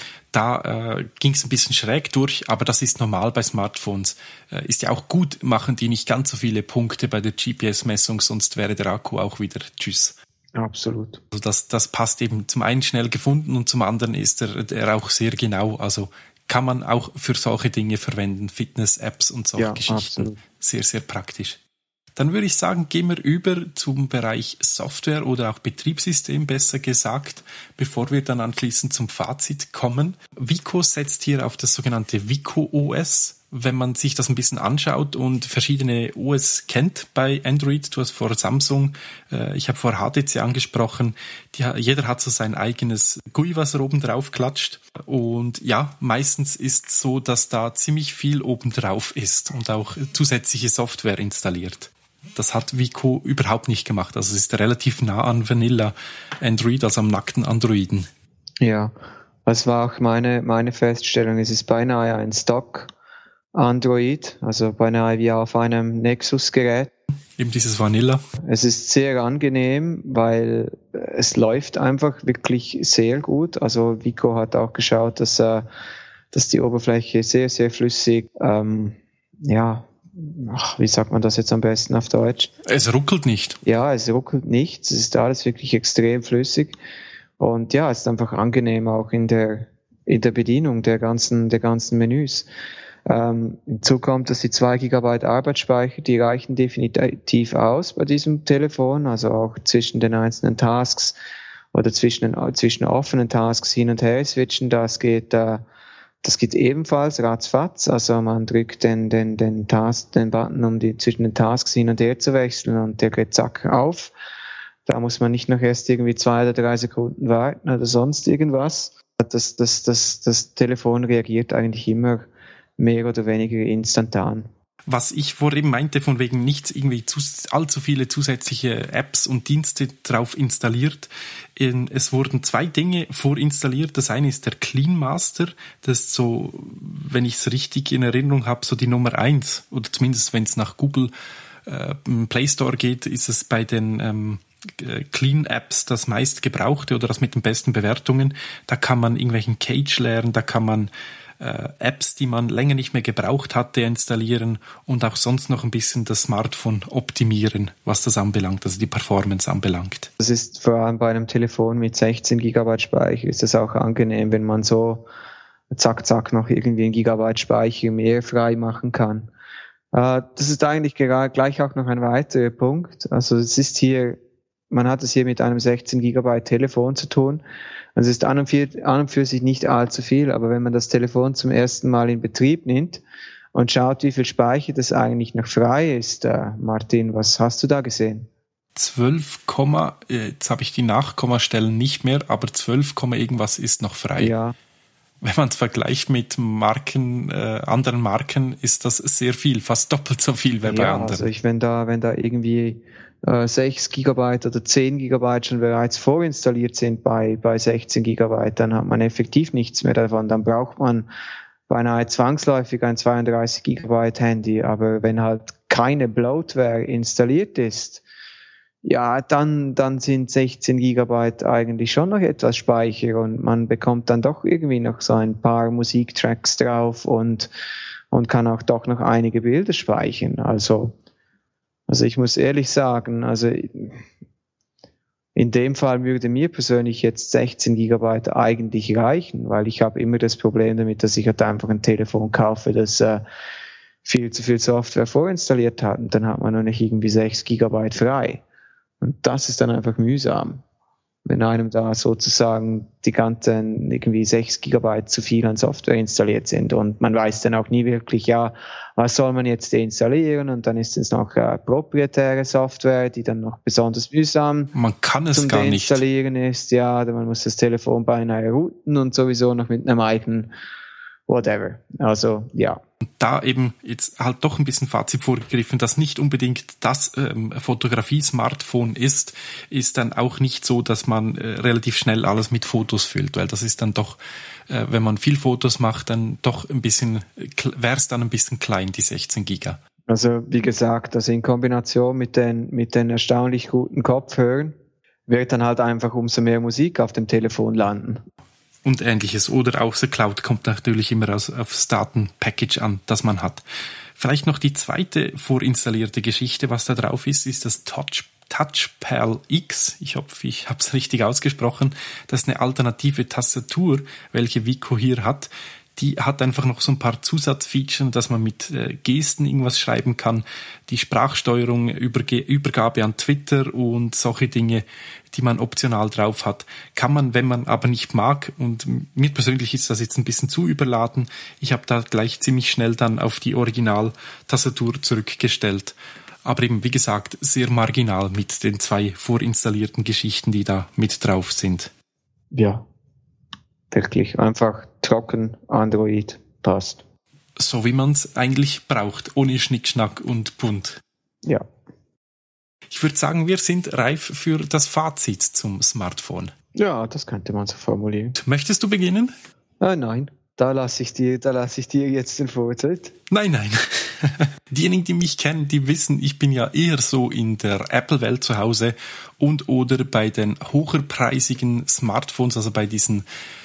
da äh, ging es ein bisschen schräg durch, aber das ist normal bei Smartphones. Äh, ist ja auch gut, machen die nicht ganz so viele Punkte bei der G P S-Messung, sonst wäre der Akku auch wieder tschüss. Absolut. Also das, das passt eben zum einen schnell gefunden und zum anderen ist er, er auch sehr genau. Also kann man auch für solche Dinge verwenden, Fitness-Apps und solche Ja, Geschichten. absolut. Sehr, sehr praktisch. Dann würde ich sagen, gehen wir über zum Bereich Software oder auch Betriebssystem, besser gesagt, bevor wir dann anschließend zum Fazit kommen. Vico setzt hier auf das sogenannte Vico O S. Wenn man sich das ein bisschen anschaut und verschiedene O S kennt bei Android, du hast vor Samsung, äh, ich habe vor H T C angesprochen, die, jeder hat so sein eigenes G U I, was er oben drauf klatscht. Und ja, meistens ist so, dass da ziemlich viel oben drauf ist und auch zusätzliche Software installiert. Das hat Vico überhaupt nicht gemacht. Also es ist relativ nah an Vanilla Android, also am nackten Androiden. Ja, das war auch meine, meine Feststellung. Es ist beinahe ein Stock Android, also beinahe wie auf einem Nexus-Gerät. Eben dieses Vanilla. Es ist sehr angenehm, weil es läuft einfach wirklich sehr gut. Also Vico hat auch geschaut, dass, äh, dass die Oberfläche sehr, sehr flüssig, ähm, ja, ach, wie sagt man das jetzt am besten auf Deutsch? Es ruckelt nicht. Ja, es ruckelt nichts. Es ist alles wirklich extrem flüssig. Und ja, es ist einfach angenehm auch in der, in der Bedienung der ganzen, der ganzen Menüs. Ähm, hinzu kommt, dass die zwei Gigabyte Arbeitsspeicher, die reichen definitiv aus bei diesem Telefon, also auch zwischen den einzelnen Tasks oder zwischen den, zwischen offenen Tasks hin und her switchen, das geht, äh, das geht ebenfalls ratzfatz, also man drückt den, den, den Task, den Button, um die zwischen den Tasks hin und her zu wechseln, und der geht zack auf. Da muss man nicht noch erst irgendwie zwei oder drei Sekunden warten oder sonst irgendwas. Das, das, das, das Telefon reagiert eigentlich immer mehr oder weniger instantan. Was ich vorhin meinte, von wegen nicht irgendwie zu, allzu viele zusätzliche Apps und Dienste drauf installiert. Es wurden zwei Dinge vorinstalliert. Das eine ist der Clean Master. Das ist so, wenn ich es richtig in Erinnerung habe, so die Nummer eins. Oder zumindest, wenn es nach Google äh, im Play Store geht, ist es bei den ähm, Clean Apps das meist gebrauchte oder das mit den besten Bewertungen. Da kann man irgendwelchen Cage lernen, da kann man Apps, die man länger nicht mehr gebraucht hatte, installieren und auch sonst noch ein bisschen das Smartphone optimieren, was das anbelangt, also die Performance anbelangt. Das ist vor allem bei einem Telefon mit sechzehn Gigabyte Speicher ist das auch angenehm, wenn man so zack, zack noch irgendwie ein Gigabyte Speicher mehr frei machen kann. Das ist eigentlich gleich auch noch ein weiterer Punkt. Also es ist hier, man hat es hier mit einem sechzehn Gigabyte Telefon zu tun. Also es ist an und, für, an und für sich nicht allzu viel, aber wenn man das Telefon zum ersten Mal in Betrieb nimmt und schaut, wie viel Speicher das eigentlich noch frei ist, äh, Martin, was hast du da gesehen? zwölf, jetzt habe ich die Nachkommastellen nicht mehr, aber zwölf, irgendwas ist noch frei. Ja. Wenn man es vergleicht mit Marken, äh, anderen Marken, ist das sehr viel, fast doppelt so viel wie ja, bei anderen. Also ich, wenn da, wenn da irgendwie äh, sechs Gigabyte oder zehn Gigabyte schon bereits vorinstalliert sind bei, bei sechzehn Gigabyte, dann hat man effektiv nichts mehr davon. Dann braucht man beinahe zwangsläufig ein zweiunddreißig Gigabyte Handy. Aber wenn halt keine Bloatware installiert ist, ja, dann, dann sind sechzehn Gigabyte eigentlich schon noch etwas Speicher und man bekommt dann doch irgendwie noch so ein paar Musiktracks drauf und, und kann auch doch noch einige Bilder speichern. Also, also ich muss ehrlich sagen, also in dem Fall würde mir persönlich jetzt sechzehn Gigabyte eigentlich reichen, weil ich habe immer das Problem damit, dass ich halt einfach ein Telefon kaufe, das äh, viel zu viel Software vorinstalliert hat und dann hat man noch nicht irgendwie sechs Gigabyte frei. Und das ist dann einfach mühsam, wenn einem da sozusagen die ganzen irgendwie sechs Gigabyte zu viel an Software installiert sind und man weiß dann auch nie wirklich, ja, was soll man jetzt deinstallieren und dann ist es noch äh, proprietäre Software, die dann noch besonders mühsam man kann es zum gar Deinstallieren nicht. ist, ja, man muss das Telefon beinahe routen und sowieso noch mit einem eigenen whatever. Also, ja. Da eben jetzt halt doch ein bisschen Fazit vorgegriffen, dass nicht unbedingt das ähm, Fotografie-Smartphone ist, ist dann auch nicht so, dass man äh, relativ schnell alles mit Fotos füllt, weil das ist dann doch, äh, wenn man viel Fotos macht, dann doch ein bisschen, wäre es dann ein bisschen klein, die sechzehn Giga. Also, wie gesagt, also in Kombination mit den, mit den erstaunlich guten Kopfhörern wird dann halt einfach umso mehr Musik auf dem Telefon landen. Und ähnliches. Oder auch The Cloud kommt natürlich immer aus, aufs Datenpackage an, das man hat. Vielleicht noch die zweite vorinstallierte Geschichte, was da drauf ist, ist das Touch, TouchPal X. Ich hoffe, ich habe es richtig ausgesprochen. Das ist eine alternative Tastatur, welche Vico hier hat. Die hat einfach noch so ein paar Zusatzfeatures, dass man mit äh, Gesten irgendwas schreiben kann. Die Sprachsteuerung, Überge- Übergabe an Twitter und solche Dinge, die man optional drauf hat, kann man, wenn man aber nicht mag. Und mir persönlich ist das jetzt ein bisschen zu überladen. Ich habe da gleich ziemlich schnell dann auf die Original-Tastatur zurückgestellt. Aber eben, wie gesagt, sehr marginal mit den zwei vorinstallierten Geschichten, die da mit drauf sind. Ja. Wirklich einfach trocken, Android, passt. So wie man es eigentlich braucht, ohne Schnickschnack und bunt. Ja. Ich würde sagen, wir sind reif für das Fazit zum Smartphone. Ja, das könnte man so formulieren. Möchtest du beginnen? Ah, nein, da lasse ich dir, da lasse ich dir jetzt den Vortritt. Nein, nein. Diejenigen, die mich kennen, die wissen, ich bin ja eher so in der Apple-Welt zu Hause und oder bei den hochpreisigen Smartphones, also bei diesen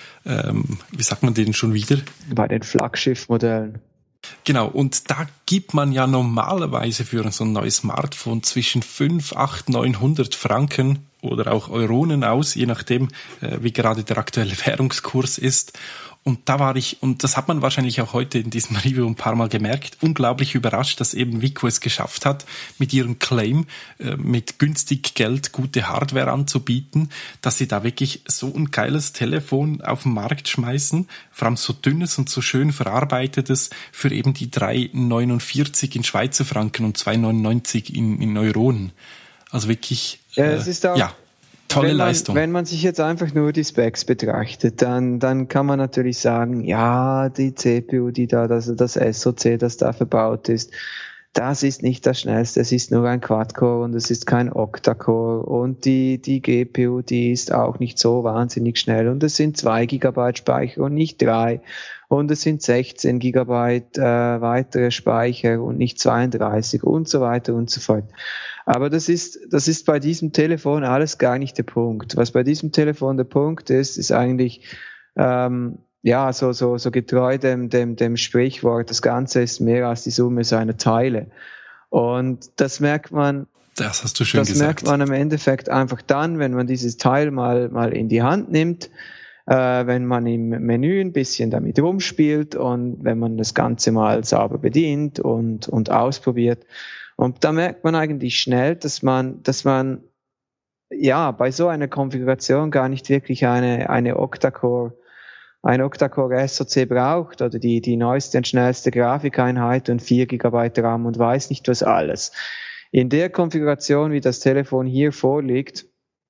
Ähm, wie sagt man denen schon wieder? Bei den Flaggschiff-Modellen. Genau, und da gibt man ja normalerweise für so ein neues Smartphone zwischen fünf, acht, neunhundert Franken oder auch Euronen aus, je nachdem, äh, wie gerade der aktuelle Währungskurs ist. Und da war ich, und das hat man wahrscheinlich auch heute in diesem Review ein paar Mal gemerkt, unglaublich überrascht, dass eben Vico es geschafft hat, mit ihrem Claim äh, mit günstig Geld gute Hardware anzubieten, dass sie da wirklich so ein geiles Telefon auf den Markt schmeißen, vor allem so dünnes und so schön verarbeitetes für eben die drei neunundvierzig in Schweizer Franken und zwei neunundneunzig in, in Euronen. Also wirklich, äh, ja, es ist auch ja. Tolle wenn man, Leistung. Wenn man sich jetzt einfach nur die Specs betrachtet, dann, dann kann man natürlich sagen, ja, die C P U, die da, also das S O C, das da verbaut ist, das ist nicht das Schnellste, es ist nur ein Quad-Core und es ist kein Octa-Core und die, die G P U, die ist auch nicht so wahnsinnig schnell und es sind zwei Gigabyte Speicher und nicht drei und es sind sechzehn Gigabyte äh, weitere Speicher und nicht zweiunddreißig und so weiter und so fort. Aber das ist, das ist bei diesem Telefon alles gar nicht der Punkt. Was bei diesem Telefon der Punkt ist, ist eigentlich, ähm, ja, so, so, so getreu dem, dem, dem Sprichwort, das Ganze ist mehr als die Summe seiner Teile. Und das merkt man, das hast du schön das gesagt. merkt man im Endeffekt einfach dann, wenn man dieses Teil mal, mal in die Hand nimmt, äh, wenn man im Menü ein bisschen damit rumspielt und wenn man das Ganze mal sauber bedient und, und ausprobiert. Und da merkt man eigentlich schnell, dass man, dass man, ja, bei so einer Konfiguration gar nicht wirklich eine, eine Octa-Core, ein Octa-Core S O C braucht oder die, die neueste und schnellste Grafikeinheit und vier Gigabyte RAM und weiß nicht was alles. in der Konfiguration, wie das Telefon hier vorliegt,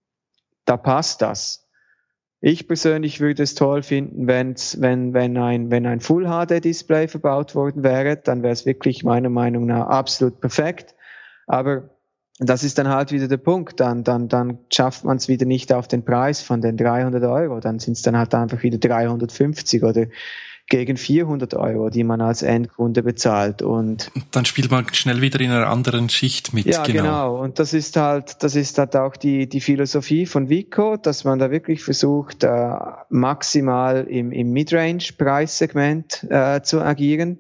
da passt das. Ich persönlich würde es toll finden, wenn's, wenn, wenn ein, wenn ein Full-H D-Display verbaut worden wäre, dann wäre es wirklich meiner Meinung nach absolut perfekt. Aber das ist dann halt wieder der Punkt. Dann, dann, dann schafft man es wieder nicht auf den Preis von den dreihundert Euro. Dann sind es dann halt einfach wieder dreihundertfünfzig oder gegen vierhundert Euro, die man als Endkunde bezahlt. Und dann spielt man schnell wieder in einer anderen Schicht mit. Ja, genau. genau. Und das ist halt, das ist halt auch die, die Philosophie von Wiko, dass man da wirklich versucht, äh, maximal im, im Midrange-Preissegment äh, zu agieren.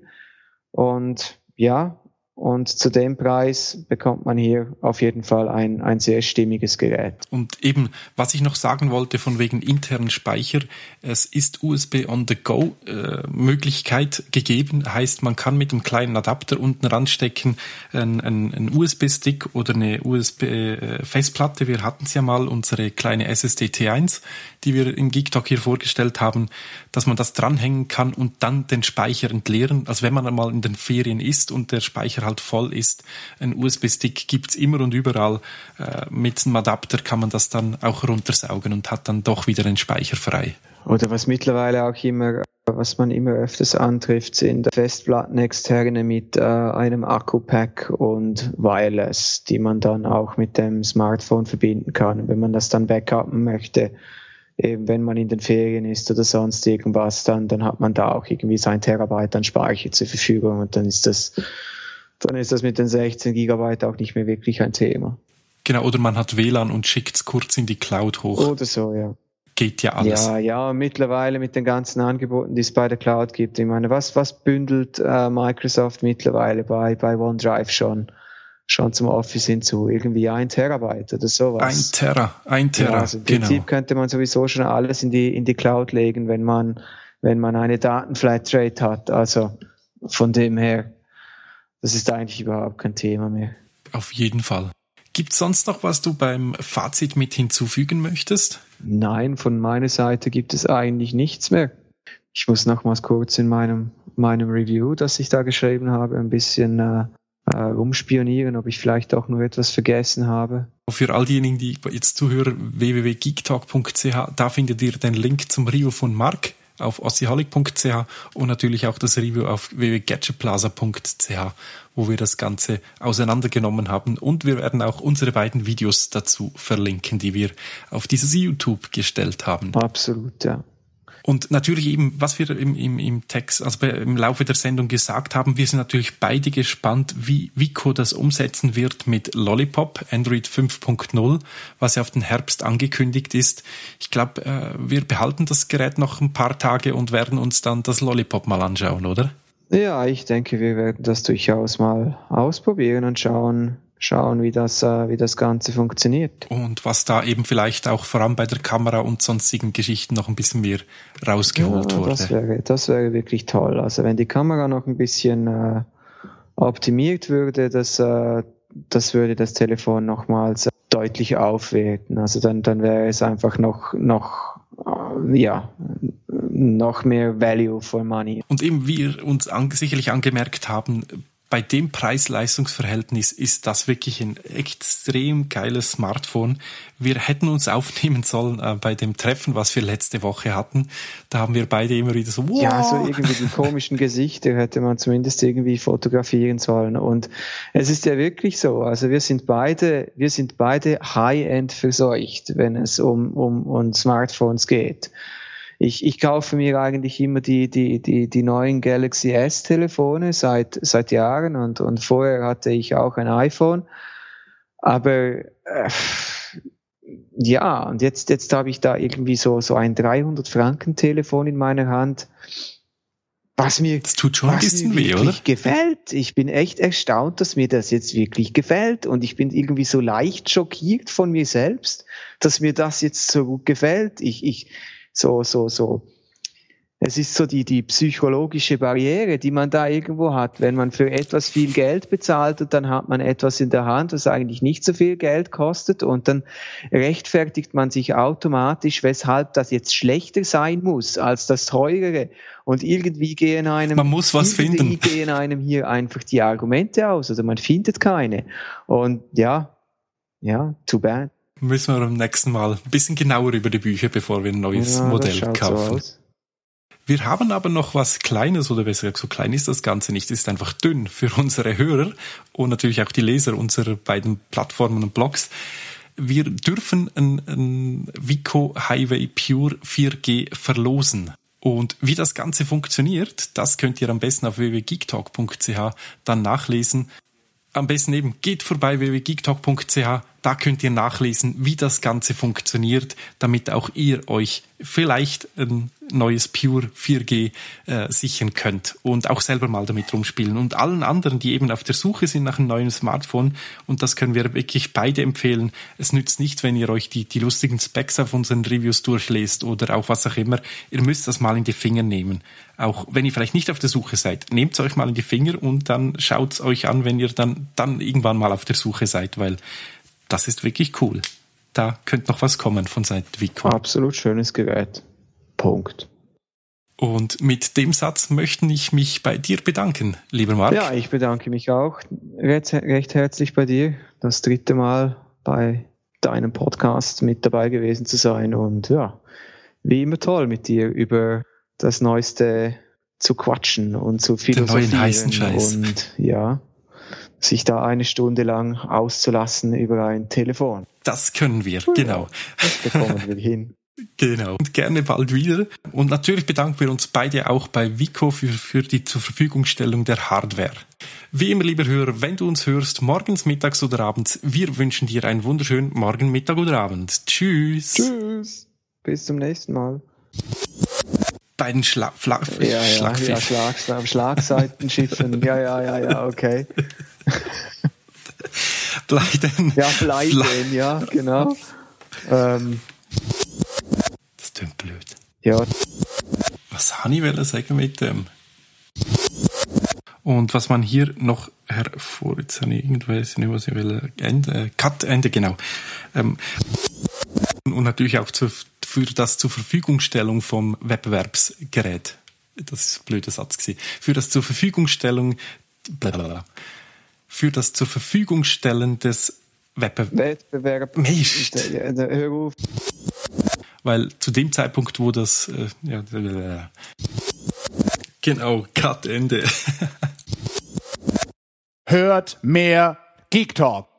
Und ja, und zu dem Preis bekommt man hier auf jeden Fall ein, ein sehr stimmiges Gerät. Und eben, was ich noch sagen wollte von wegen internen Speicher, es ist U S B on the go äh, Möglichkeit gegeben, heißt man kann mit einem kleinen Adapter unten ranstecken, ein, ein, ein U S B-Stick oder eine U S B-Festplatte. Wir hatten es ja mal, unsere kleine S S D T eins, die wir im Geek Talk hier vorgestellt haben, dass man das dranhängen kann und dann den Speicher entleeren. Also wenn man einmal in den Ferien ist und der Speicher halt voll ist, ein U S B-Stick gibt's immer und überall. Äh, mit einem Adapter kann man das dann auch runtersaugen und hat dann doch wieder den Speicher frei. Oder was mittlerweile auch immer, was man immer öfters antrifft, sind Festplatten externe mit äh, einem Akku-Pack und Wireless, die man dann auch mit dem Smartphone verbinden kann. Wenn man das dann backuppen möchte, eben wenn man in den Ferien ist oder sonst irgendwas, dann, dann hat man da auch irgendwie so ein Terabyte an Speicher zur Verfügung und dann ist das dann ist das mit den sechzehn Gigabyte auch nicht mehr wirklich ein Thema. Genau, oder man hat W L A N und schickt es kurz in die Cloud hoch. Oder so, ja. Geht ja alles. Ja, ja, mittlerweile mit den ganzen Angeboten, die es bei der Cloud gibt. Ich meine, was, was bündelt äh, Microsoft mittlerweile bei, bei OneDrive schon, schon zum Office hinzu? Irgendwie ein Terabyte oder sowas. Ein Terra, ein Terra, ja, also im Prinzip genau. Könnte man sowieso schon alles in die, in die Cloud legen, wenn man, wenn man eine Datenflatrate hat. Also von dem her, das ist eigentlich überhaupt kein Thema mehr. Auf jeden Fall. Gibt es sonst noch, was du beim Fazit mit hinzufügen möchtest? Nein, von meiner Seite gibt es eigentlich nichts mehr. Ich muss nochmals kurz in meinem, meinem Review, das ich da geschrieben habe, ein bisschen äh, äh, rumspionieren, ob ich vielleicht auch nur etwas vergessen habe. Für all diejenigen, die jetzt zuhören, w w w punkt geektalk punkt c h, da findet ihr den Link zum Review von Mark auf ossiholic punkt c h und natürlich auch das Review auf w w w punkt gadgetplaza punkt c h, wo wir das Ganze auseinandergenommen haben. Und wir werden auch unsere beiden Videos dazu verlinken, die wir auf dieses YouTube gestellt haben. Absolut, ja. Und natürlich eben, was wir im, im, im Text, also im Laufe der Sendung gesagt haben, wir sind natürlich beide gespannt, wie Wiko das umsetzen wird mit Lollipop, Android fünf Punkt null, was ja auf den Herbst angekündigt ist. Ich glaube, wir behalten das Gerät noch ein paar Tage und werden uns dann das Lollipop mal anschauen, oder? Ja, ich denke, wir werden das durchaus mal ausprobieren und schauen, schauen, wie das, äh, wie das Ganze funktioniert. Und was da eben vielleicht auch vor allem bei der Kamera und sonstigen Geschichten noch ein bisschen mehr rausgeholt ja, wurde. Das wäre, das wäre wirklich toll. Also wenn die Kamera noch ein bisschen äh, optimiert würde, das, äh, das würde das Telefon nochmals deutlich aufwerten. Also dann, dann wäre es einfach noch, noch, äh, ja, noch mehr Value for Money. Und eben, wie wir uns an, sicherlich angemerkt haben, bei dem Preis-Leistungs-Verhältnis ist das wirklich ein extrem geiles Smartphone. Wir hätten uns aufnehmen sollen äh, bei dem Treffen, was wir letzte Woche hatten. Da haben wir beide immer wieder so, wow. Ja, so irgendwie die komischen Gesichter hätte man zumindest irgendwie fotografieren sollen. Und es ist ja wirklich so. Also wir sind beide, wir sind beide High-End verseucht, wenn es um, um, um Smartphones geht. Ich, ich kaufe mir eigentlich immer die, die, die, die neuen Galaxy S Telefone seit, seit Jahren und, und vorher hatte ich auch ein iPhone. Aber, äh, ja, und jetzt, jetzt habe ich da irgendwie so, so ein dreihundert Franken Telefon in meiner Hand, was mir, das tut schon ein bisschen weh, oder? Gefällt. Ich bin echt erstaunt, dass mir das jetzt wirklich gefällt und ich bin irgendwie so leicht schockiert von mir selbst, dass mir das jetzt so gut gefällt. Ich, ich, so, so, so, Es ist so die, die psychologische Barriere, die man da irgendwo hat. Wenn man für etwas viel Geld bezahlt und dann hat man etwas in der Hand, was eigentlich nicht so viel Geld kostet und dann rechtfertigt man sich automatisch, weshalb das jetzt schlechter sein muss als das teurere. Und irgendwie gehen einem, man muss was finden. gehen einem hier einfach die Argumente aus oder man findet keine. Und ja, ja, too bad. Müssen wir beim nächsten Mal ein bisschen genauer über die Bücher, bevor wir ein neues ja, Modell das kaufen. So aus. Wir haben aber noch was Kleines, oder besser gesagt, so klein ist das Ganze nicht. Es ist einfach dünn für unsere Hörer und natürlich auch die Leser unserer beiden Plattformen und Blogs. Wir dürfen ein, ein Vico Highway Pure vier G verlosen. Und wie das Ganze funktioniert, das könnt ihr am besten auf w w w punkt geektalk punkt c h dann nachlesen. Am besten eben, geht vorbei w w w punkt geektalk punkt c h, da könnt ihr nachlesen, wie das Ganze funktioniert, damit auch ihr euch vielleicht ein neues Pure vier G äh, sichern könnt und auch selber mal damit rumspielen. Und allen anderen, die eben auf der Suche sind nach einem neuen Smartphone, und das können wir wirklich beide empfehlen, es nützt nicht, wenn ihr euch die, die lustigen Specs auf unseren Reviews durchlest oder auch was auch immer, ihr müsst das mal in die Finger nehmen. Auch wenn ihr vielleicht nicht auf der Suche seid, nehmt es euch mal in die Finger und dann schaut es euch an, wenn ihr dann, dann irgendwann mal auf der Suche seid, weil das ist wirklich cool. Da könnte noch was kommen von Seiten Vico. Absolut schönes Gerät. Punkt. Und mit dem Satz möchte ich mich bei dir bedanken, lieber Marc. Ja, ich bedanke mich auch recht, recht herzlich bei dir. Das dritte Mal bei deinem Podcast mit dabei gewesen zu sein. Und ja, wie immer toll mit dir über das Neueste zu quatschen und zu philosophieren. Den neuen heißen Scheiß. Und ja, sich da eine Stunde lang auszulassen über ein Telefon. Das können wir, genau. Das bekommen wir hin. Genau. Und gerne bald wieder. Und natürlich bedanken wir uns beide auch bei Vico für, für die zur Verfügungstellung der Hardware. Wie immer, lieber Hörer, wenn du uns hörst, morgens, mittags oder abends, wir wünschen dir einen wunderschönen Morgen, Mittag oder Abend. Tschüss. Tschüss. Bis zum nächsten Mal. Bei den Schla Fla ja, ja, Schlagpfiff. ja, Schlag, Schlagseitenschiffen. ja, ja, ja, ja, okay. Bleiben. Ja, bleiben, Ble ja, genau. Ähm, das klingt blöd. Ja. Was habe ich sagen mit dem? Und was man hier noch hervor... Jetzt habe ich irgendwas nicht, was ich will... Ende, Cut, Ende, genau. Ähm, und natürlich auch zu, für das zur Verfügungstellung vom Wettbewerbsgerät. Das ist ein blöder Satz gewesen. Für das zur Verfügungstellung... Blablabla. Für das zur Verfügungstellen des Wettbe Wettbewerb. Mist. Der, der, hör auf. Weil zu dem Zeitpunkt, wo das... Äh, ja, blablabla. Genau, Cut, Ende. Hört mehr Geek Talk.